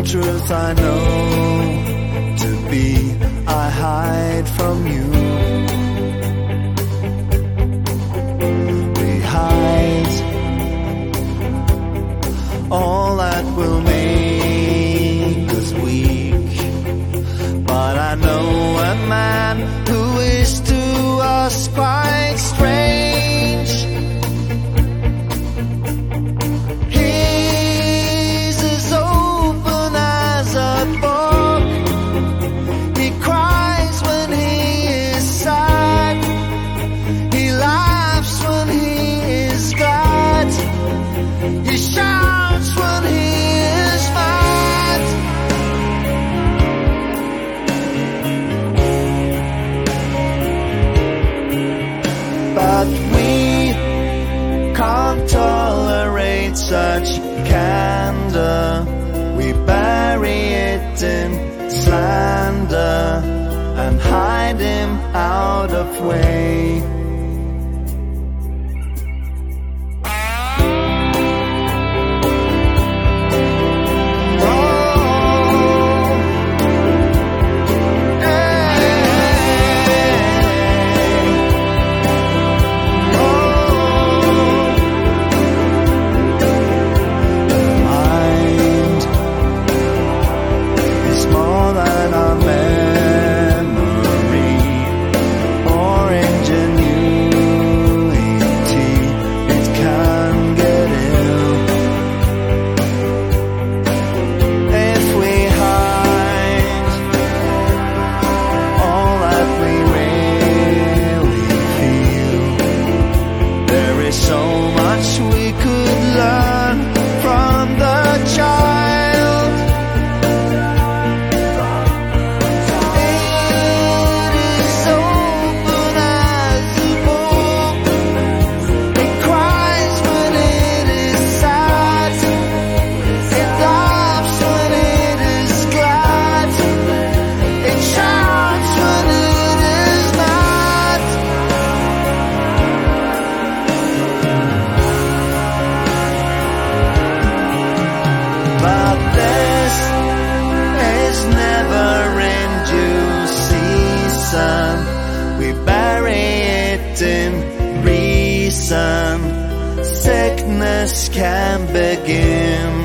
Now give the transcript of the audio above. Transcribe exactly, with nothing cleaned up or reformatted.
truth I know to be, I hide from you. We hide all that will make us weak, but I know a man who is to us quite strange. He's as open as a book. He cries when he is sad. He laughs when he is glad. He shouts when he is mad. But we can't tolerate such candor. We bury it in slander and hide him out of way. Sickness can begin.